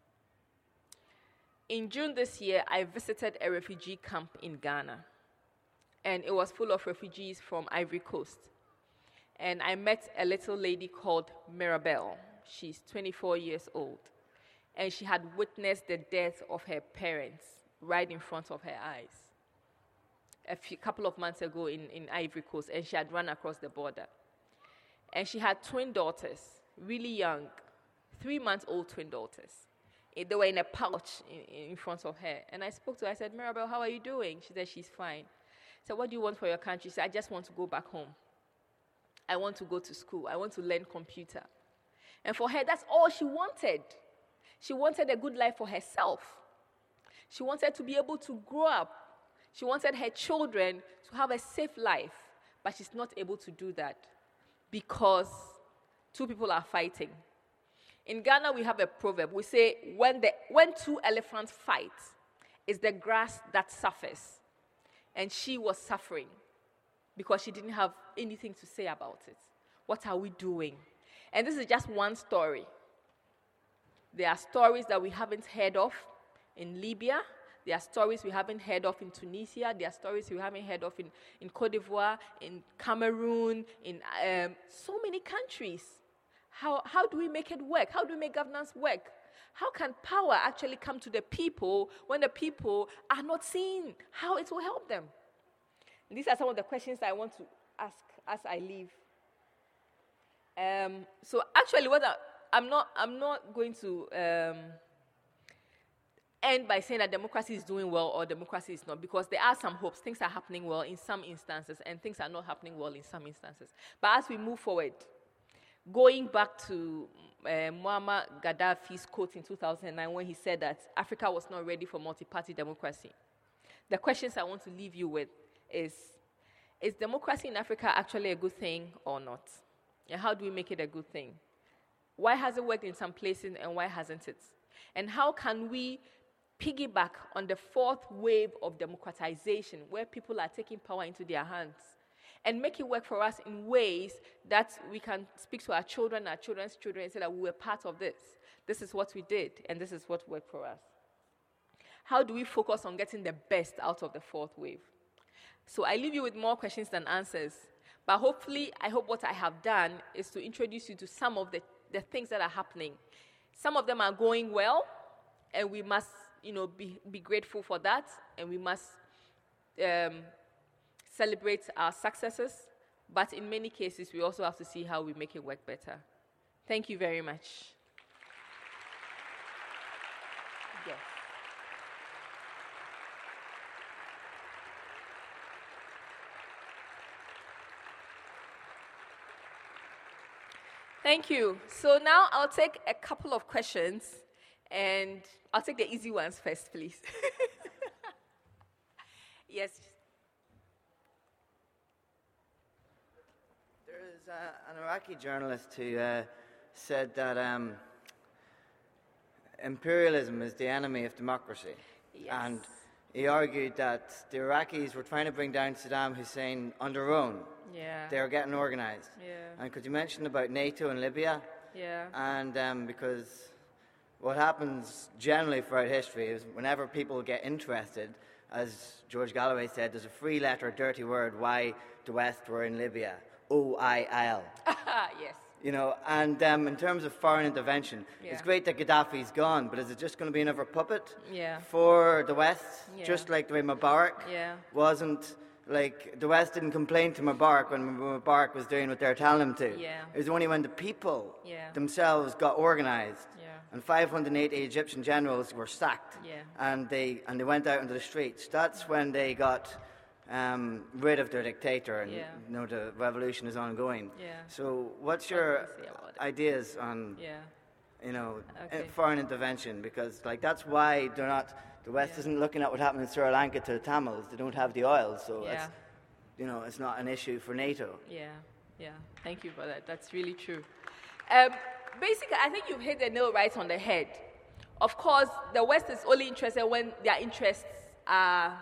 In June this year, I visited a refugee camp in Ghana, and it was full of refugees from Ivory Coast. And I met a little lady called Mirabelle. She's twenty-four years old. And she had witnessed the death of her parents right in front of her eyes a few, couple of months ago in, in Ivory Coast, and she had run across the border. And she had twin daughters, really young, three-month-old twin daughters. They were in a pouch in, in front of her. And I spoke to her. I said, Mirabelle, how are you doing? She said, she's fine. I said, what do you want for your country? She said, I just want to go back home. I want to go to school. I want to learn computer. And for her, that's all she wanted. She wanted a good life for herself. She wanted to be able to grow up. She wanted her children to have a safe life, but she's not able to do that because two people are fighting. In Ghana, we have a proverb. We say, when, the, when two elephants fight, it's the grass that suffers. And she was suffering because she didn't have anything to say about it. What are we doing? And this is just one story. There are stories that we haven't heard of in Libya. There are stories we haven't heard of in Tunisia. There are stories we haven't heard of in, in Cote d'Ivoire, in Cameroon, in um, so many countries. How, how do we make it work? How do we make governance work? How can power actually come to the people when the people are not seeing how it will help them? And these are some of the questions I want to ask as I leave. Um, so actually, what I, I'm not, I'm not going to um, end by saying that democracy is doing well or democracy is not, because there are some hopes. Things are happening well in some instances, and things are not happening well in some instances. But as we move forward, going back to uh, Muammar Gaddafi's quote in two thousand nine when he said that Africa was not ready for multi-party democracy, the questions I want to leave you with is, is democracy in Africa actually a good thing or not? And how do we make it a good thing? Why has it worked in some places and why hasn't it? And how can we piggyback on the fourth wave of democratization where people are taking power into their hands and make it work for us in ways that we can speak to our children, our children's children, and say that we were part of this. This is what we did, and this is what worked for us. How do we focus on getting the best out of the fourth wave? So I leave you with more questions than answers. But hopefully, I hope what I have done is to introduce you to some of the, the things that are happening. Some of them are going well, and we must, you know, be, be grateful for that, and we must um, celebrate our successes. But in many cases, we also have to see how we make it work better. Thank you very much. Yes. Thank you. So now I'll take a couple of questions, and I'll take the easy ones first, please. Yes. There's uh, an Iraqi journalist who uh, said that um, imperialism is the enemy of democracy. Yes. And he argued that the Iraqis were trying to bring down Saddam Hussein on their own. Yeah. They were getting organized. Yeah. And could you mention about NATO and Libya? Yeah. And um, because what happens generally throughout history is whenever people get interested, as George Galloway said, there's a three-letter dirty word why the West were in Libya. O I L. Yes. You know, and um, in terms of foreign intervention, Yeah. it's great that Gaddafi's gone, but is it just going to be another puppet Yeah. for the West? Yeah. Just like the way Mubarak Yeah. wasn't, like, the West didn't complain to Mubarak when Mubarak was doing what they were telling him to. Yeah. It was only when the people Yeah. themselves got organised. Yeah. And five hundred eighty Egyptian generals were sacked. Yeah. And they and they went out into the streets. That's when they got um, rid of their dictator, and Yeah. you know the revolution is ongoing. Yeah. So, what's What your can you say about it? ideas on Yeah. you know Okay. uh, foreign intervention? Because like that's why they're not. The West Yeah. isn't looking at what happened in Sri Lanka to the Tamils. They don't have the oil, so Yeah. it's you know it's not an issue for NATO. Yeah, yeah. Thank you for that. That's really true. Um, basically, I think you've hit the nail right on the head. Of course, the West is only interested when their interests are,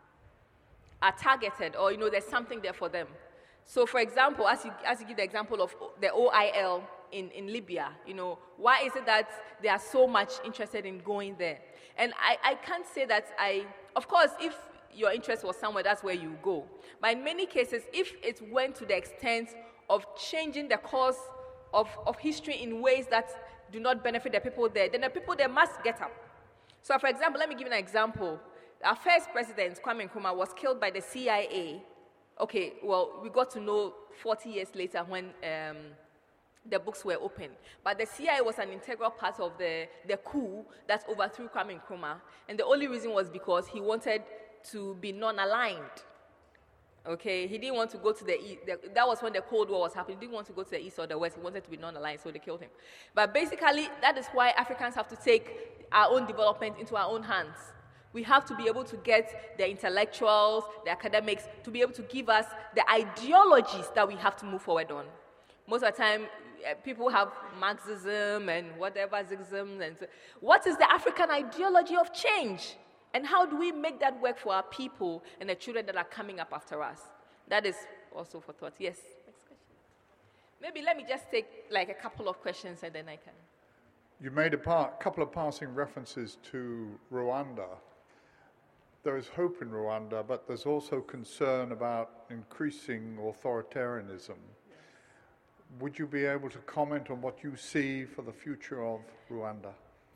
are targeted, or you know, there's something there for them. So, for example, as you, as you give the example of the O I L in, in Libya, you know, why is it that they are so much interested in going there? And I, I can't say that I, of course, if your interest was somewhere, that's where you go. But in many cases, if it went to the extent of changing the course of, of history in ways that do not benefit the people there, then the people there must get up. So, for example, let me give you an example. Our first president, Kwame Nkrumah, was killed by the C I A. Okay, well, we got to know forty years later when um, the books were open. But the C I A was an integral part of the, the coup that overthrew Kwame Nkrumah. And the only reason was because he wanted to be non-aligned. Okay, he didn't want to go to the east. That was when the Cold War was happening. He didn't want to go to the east or the west. He wanted to be non-aligned, so they killed him. But basically, that is why Africans have to take our own development into our own hands. We have to be able to get the intellectuals, the academics, to be able to give us the ideologies that we have to move forward on. Most of the time, uh, people have Marxism and whatever, Zixism. And so, what is the African ideology of change? And how do we make that work for our people and the children that are coming up after us? That is also for thought. Yes. Next question. Maybe let me just take like a couple of questions and then I can. You made a par- couple of passing references to Rwanda. There is hope in Rwanda, but there's also concern about increasing authoritarianism. Yes. Would you be able to comment on what you see for the future of Rwanda?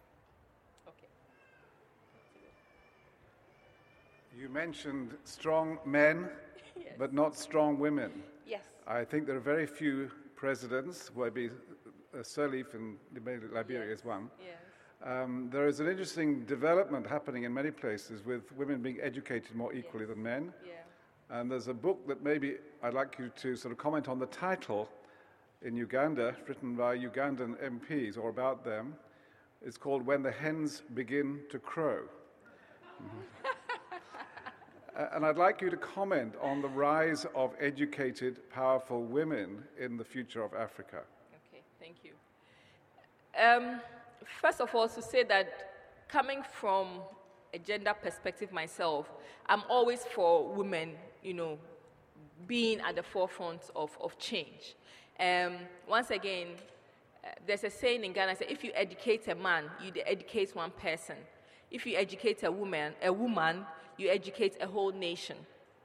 You mentioned strong men, yes. but not strong women. Yes. I think there are very few presidents, maybe uh, Sirleaf in Liberia yes. is one. Yes. Um, there is an interesting development happening in many places with women being educated more equally yes. than men. Yeah. And there's a book that maybe I'd like you to sort of comment on the title in Uganda, written by Ugandan M Ps or about them. It's called When the Hens Begin to Crow. Mm-hmm. And I'd like you to comment on the rise of educated, powerful women in the future of Africa. Okay, thank you. Um, first of all, to say that coming from a gender perspective myself, I'm always for women, you know, being at the forefront of, of change. Um, once again, uh, there's a saying in Ghana, say, if you educate a man, you educate one person. If you educate a woman, a woman, you educate a whole nation.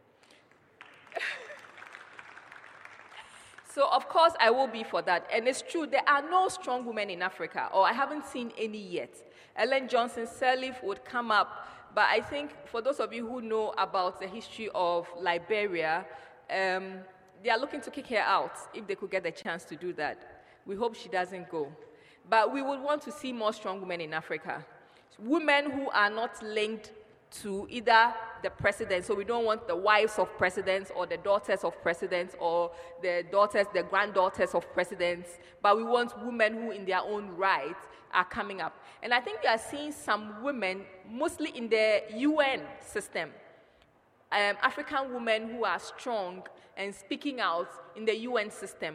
So, of course, I will be for that. And it's true, there are no strong women in Africa, or I haven't seen any yet. Ellen Johnson Sirleaf would come up, but I think for those of you who know about the history of Liberia, um, they are looking to kick her out if they could get the chance to do that. We hope she doesn't go. But we would want to see more strong women in Africa. Women who are not linked to either the president, so we don't want the wives of presidents or the daughters of presidents or the daughters, the granddaughters of presidents, but we want women who in their own right are coming up. And I think we are seeing some women, mostly in the U N system, um, African women who are strong and speaking out in the U N system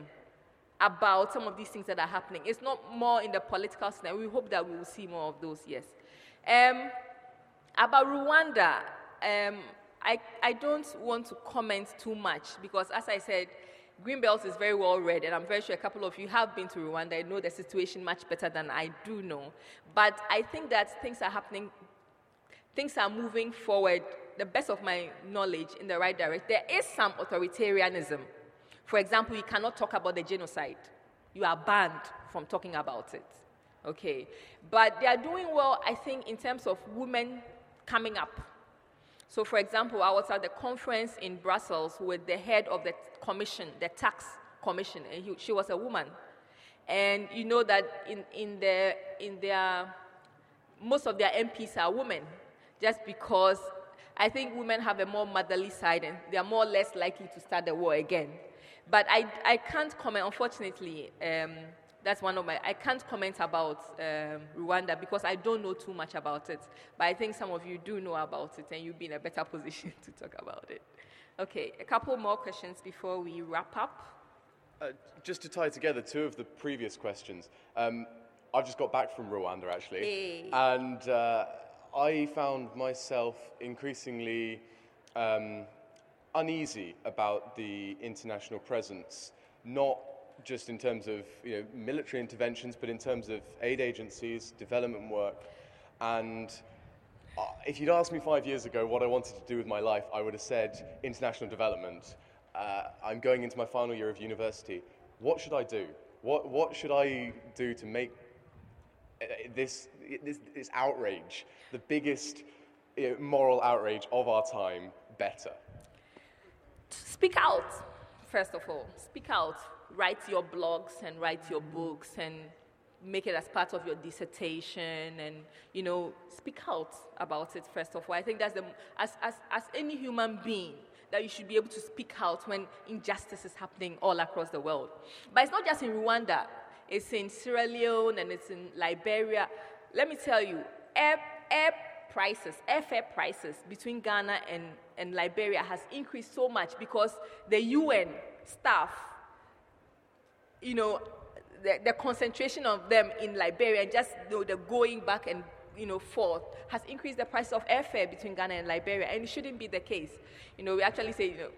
about some of these things that are happening. It's not more in the political system. We hope that we will see more of those, yes. Um, about Rwanda, um, I, I don't want to comment too much because, as I said, Greenbelt is very well read, and I'm very sure a couple of you have been to Rwanda and know the situation much better than I do know. But I think that things are happening, things are moving forward, the best of my knowledge, in the right direction. There is some authoritarianism. For example, you cannot talk about the genocide. You are banned from talking about it. Okay. But they are doing well, I think, in terms of women coming up. So, for example, I was at the conference in Brussels with the head of the commission, the tax commission, and he, she was a woman. And you know that in, in, the, in their, most of their M Ps are women, just because I think women have a more motherly side and they are more or less likely to start the war again. But I, I can't comment, unfortunately, um, that's one of my, I can't comment about um, Rwanda because I don't know too much about it. But I think some of you do know about it and you'll be in a better position to talk about it. Okay, a couple more questions before we wrap up. Uh, just to tie together two of the previous questions, um, I've just got back from Rwanda, actually. Hey. And uh, I found myself increasingly um, uneasy about the international presence, not just in terms of you know, military interventions, but in terms of aid agencies, development work. And uh, if you'd asked me five years ago what I wanted to do with my life, I would have said international development. Uh, I'm going into my final year of university. What should I do? What, what should I do to make uh, this, this, this outrage, the biggest you know, moral outrage of our time, better? Speak out, first of all. Speak out. Write your blogs and write your books and make it as part of your dissertation and, you know, speak out about it, first of all. I think that's the, as, as, as any human being, that you should be able to speak out when injustice is happening all across the world. But it's not just in Rwanda. It's in Sierra Leone and it's in Liberia. Let me tell you, air, air prices, airfare prices between Ghana and, and Liberia has increased so much because the U N staff, you know, the, the concentration of them in Liberia and just you know, the going back and you know forth has increased the price of airfare between Ghana and Liberia, and it shouldn't be the case. You know, we actually say, you know,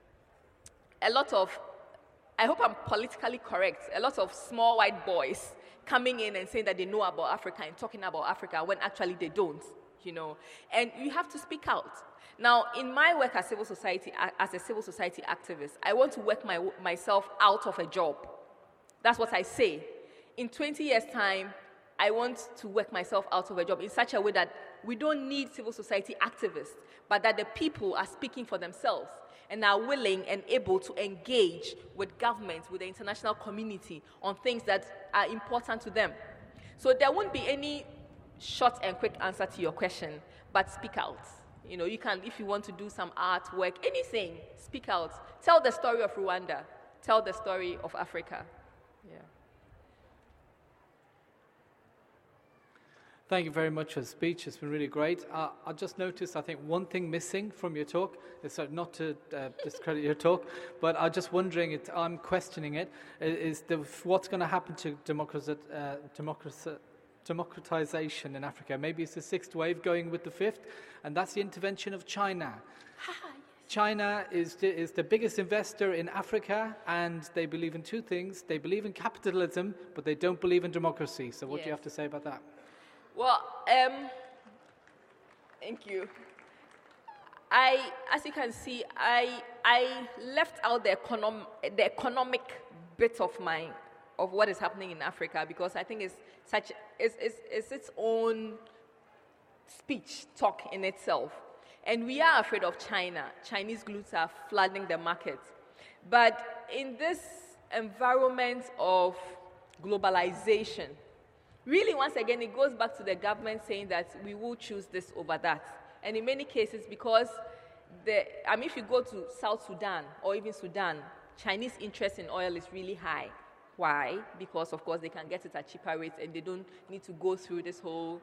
a lot of, I hope I'm politically correct, a lot of small white boys coming in and saying that they know about Africa and talking about Africa when actually they don't, you know. And you have to speak out. Now, in my work as civil society, as a civil society activist, I want to work my, myself out of a job. That's what I say. In twenty years' time, I want to work myself out of a job in such a way that we don't need civil society activists, but that the people are speaking for themselves and are willing and able to engage with governments, with the international community on things that are important to them. So there won't be any short and quick answer to your question, but speak out. You know, you can, if you want to do some artwork, anything, speak out. Tell the story of Rwanda. Tell the story of Africa. Yeah. Thank you very much for the speech. It's been really great. Uh, I just noticed, I think, one thing missing from your talk. It's uh, not to uh, discredit your talk, but I'm just wondering, it, I'm questioning it, is the, what's going to happen to democracy, uh, democracy, democratization in Africa? Maybe it's the sixth wave going with the fifth, and that's the intervention of China. China is the, is the biggest investor in Africa, and they believe in two things. They believe in capitalism, but they don't believe in democracy. So what yes. do you have to say about that? Well, um, thank you. I, as you can see, I, I left out the, econom, the economic bit of my of what is happening in Africa because I think it's such it's, it's, it's its own speech, talk in itself. And we are afraid of China. Chinese glues are flooding the market. But in this environment of globalization, really, once again, it goes back to the government saying that we will choose this over that. And in many cases, because the, I mean, if you go to South Sudan or even Sudan, Chinese interest in oil is really high. Why? Because, of course, they can get it at cheaper rates and they don't need to go through this whole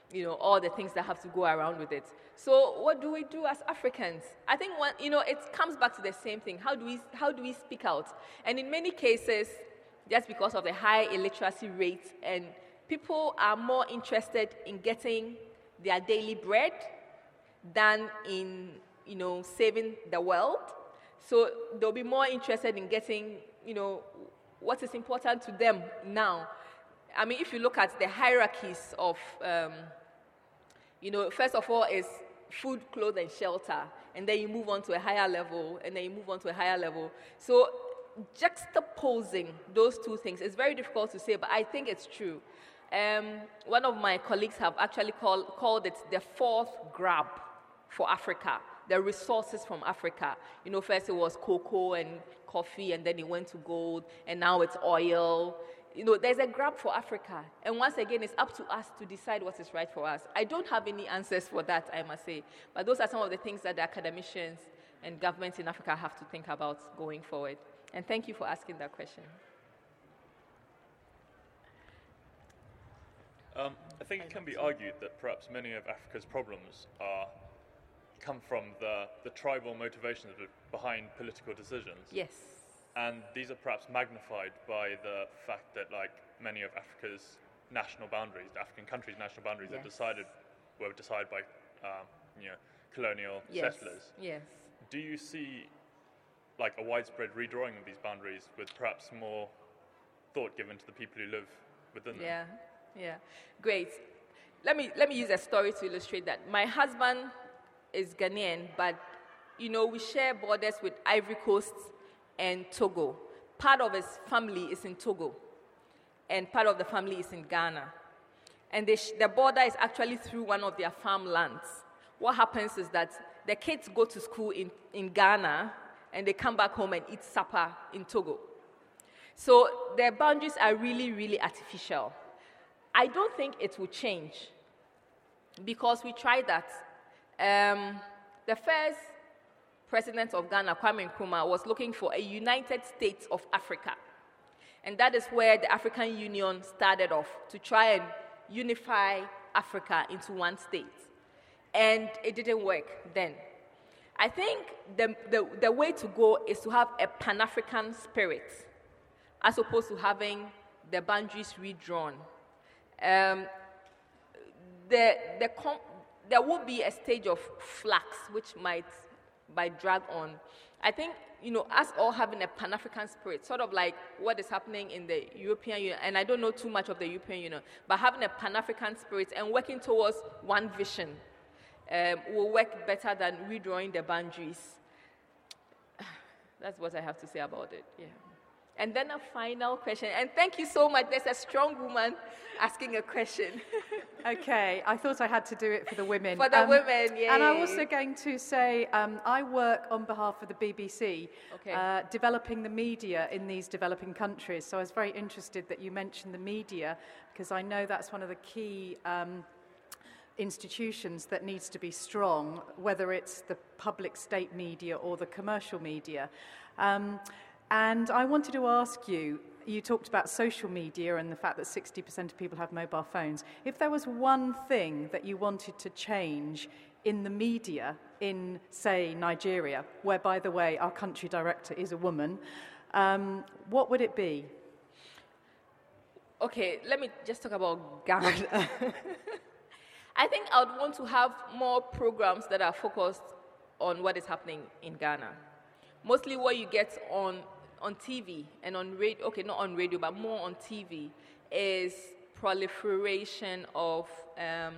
you know, all the things that have to go around with it. So what do we do as Africans? I think, one, you know, it comes back to the same thing. How do we, how do we speak out? And in many cases, that's because of the high illiteracy rate, and people are more interested in getting their daily bread than in, you know, saving the world. So they'll be more interested in getting, you know, what is important to them now. I mean, if you look at the hierarchies of, um, you know, first of all is food, clothes, and shelter, and then you move on to a higher level, and then you move on to a higher level. So juxtaposing those two things is very difficult to say, but I think it's true. Um, one of my colleagues have actually call, called it the fourth grab for Africa, the resources from Africa. You know, first it was cocoa and coffee, and then it went to gold, and now it's oil. You know, there's a grab for Africa. And once again, it's up to us to decide what is right for us. I don't have any answers for that, I must say. But those are some of the things that the academicians and governments in Africa have to think about going forward. And thank you for asking that question. Um, I think it can be argued that perhaps many of Africa's problems are, come from the, the tribal motivations behind political decisions. Yes. And these are perhaps magnified by the fact that, like, many of Africa's national boundaries, the African countries' national boundaries, Yes. are decided, were decided by, um, you know, colonial Yes. settlers. Yes. Do you see, like, a widespread redrawing of these boundaries with perhaps more thought given to the people who live within them? Yeah, yeah. Great. Let me, let me use a story to illustrate that. My husband is Ghanaian, but, you know, we share borders with Ivory Coast and Togo. Part of his family is in Togo, and part of the family is in Ghana. And they sh- the border is actually through one of their farmlands. What happens is that the kids go to school in, in Ghana, and they come back home and eat supper in Togo. So their boundaries are really, really artificial. I don't think it will change, because we tried that. Um, the first president of Ghana, Kwame Nkrumah, was looking for a United States of Africa. And that is where the African Union started off, to try and unify Africa into one state. And it didn't work then. I think the, the, the way to go is to have a Pan-African spirit, as opposed to having the boundaries redrawn. Um, the, the com- there will be a stage of flux, which might, might drag on. I think, you know, us all having a Pan-African spirit, sort of like what is happening in the European Union, and I don't know too much of the European Union, but having a Pan-African spirit and working towards one vision um, will work better than redrawing the boundaries. That's what I have to say about it, yeah. And then a final question, and thank you so much. There's a strong woman asking a question. Okay, I thought I had to do it for the women. For the Um, women, yeah. And I'm also going to say um, I work on behalf of the B B C, Okay. uh, developing the media in these developing countries. So I was very interested that you mentioned the media, because I know that's one of the key um, institutions that needs to be strong, whether it's the public state media or the commercial media. Um, And I wanted to ask you, you talked about social media and the fact that sixty percent of people have mobile phones. If there was one thing that you wanted to change in the media in, say, Nigeria, where, by the way, our country director is a woman, um, what would it be? Okay, let me just talk about Ghana. I think I would want to have more programs that are focused on what is happening in Ghana. Mostly what you get on, on T V and on radio, okay, not on radio, but more on T V, is proliferation of um,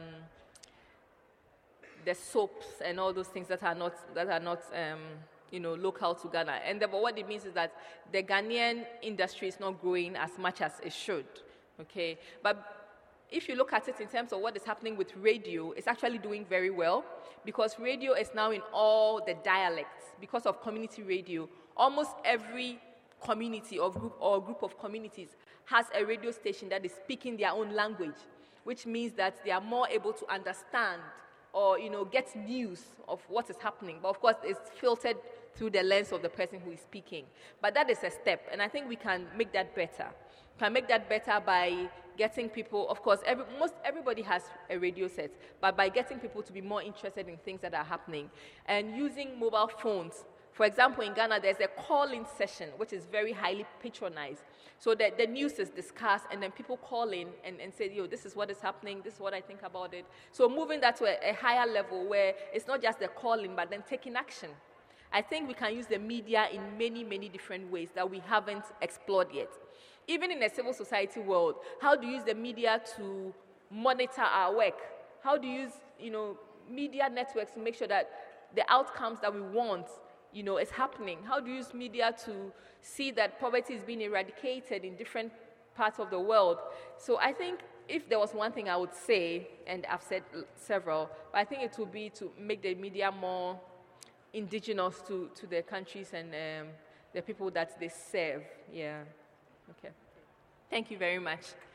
the soaps and all those things that are not, that are not um, you know, local to Ghana. And the, but what it means is that the Ghanaian industry is not growing as much as it should, okay? But if you look at it in terms of what is happening with radio, it's actually doing very well, because radio is now in all the dialects. Because of community radio, almost every community or group or group of communities has a radio station that is speaking their own language, which means that they are more able to understand or, you know, get news of what is happening. But of course, it's filtered through the lens of the person who is speaking. But that is a step, and I think we can make that better. We can make that better by getting people, of course, every, most everybody has a radio set, but by getting people to be more interested in things that are happening and using mobile phones. For example, in Ghana, there's a call-in session, which is very highly patronized. So that the news is discussed, and then people call in and, and say, yo, this is what is happening, this is what I think about it. So moving that to a, a higher level where it's not just the call-in, but then taking action. I think we can use the media in many, many different ways that we haven't explored yet. Even in a civil society world, how do you use the media to monitor our work? How do you use, you know, media networks to make sure that the outcomes that we want, you know, is happening? How do you use media to see that poverty is being eradicated in different parts of the world? So I think if there was one thing I would say, and I've said several, but I think it would be to make the media more indigenous to, to the countries and um, the people that they serve. Yeah. Okay. Thank you very much.